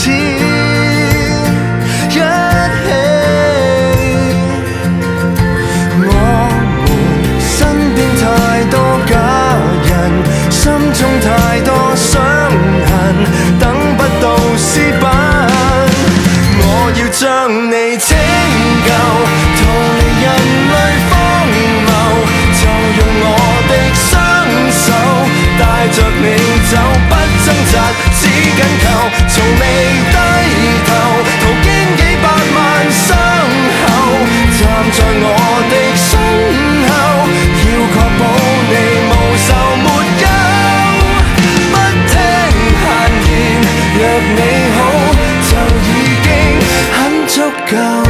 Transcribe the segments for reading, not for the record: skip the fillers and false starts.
始一起。我們身邊太多假人，心中太多傷痕，等不到私奔。我要將你拯救，逃離人類荒謬，就用我的雙手帶着你走，不掙扎，只緊求，從未低頭，途經幾百萬傷口，站在我的身後，要確保你無愁沒憂，不聽閒言，若你好就已經很足夠。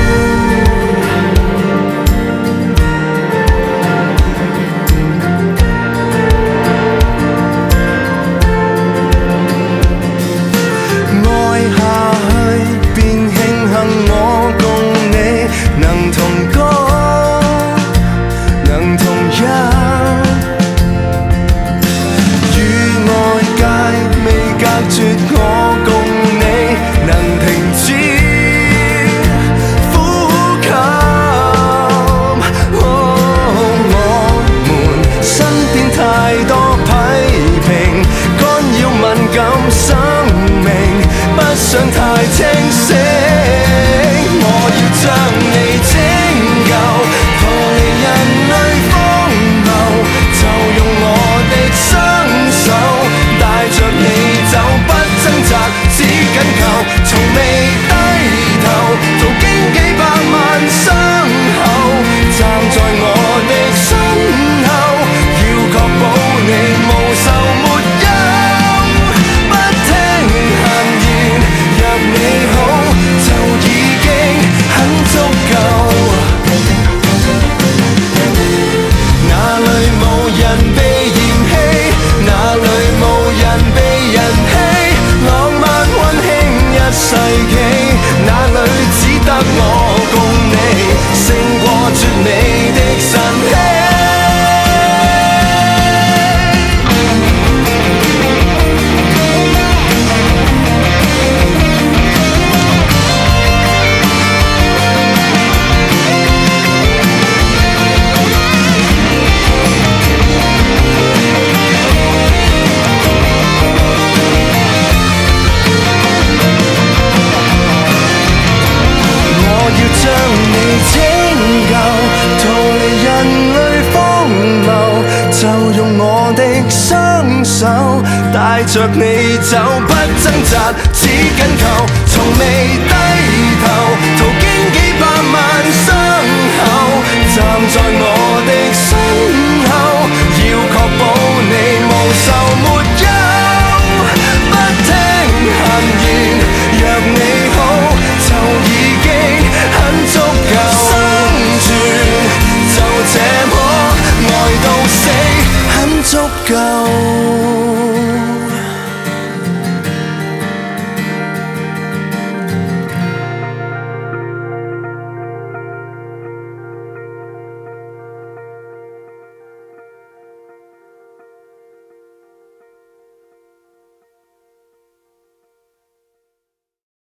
想太清晰，我要將你拯救，逃離人類荒謬，就用我的雙手帶着你走，不掙扎，只緊求，從未低頭，途經幾百萬傷口，站在我的身後，要確保你無愁沒憂，不聽閒言，你好就已經很足夠，哪裏無人被嫌棄，哪裏無人被人欺，浪漫溫馨一世紀，哪裏只得我共你，勝過絕美的神器。將你拯救，逃離人類荒謬，就用我的雙手帶着你走，不掙扎，只緊求，從未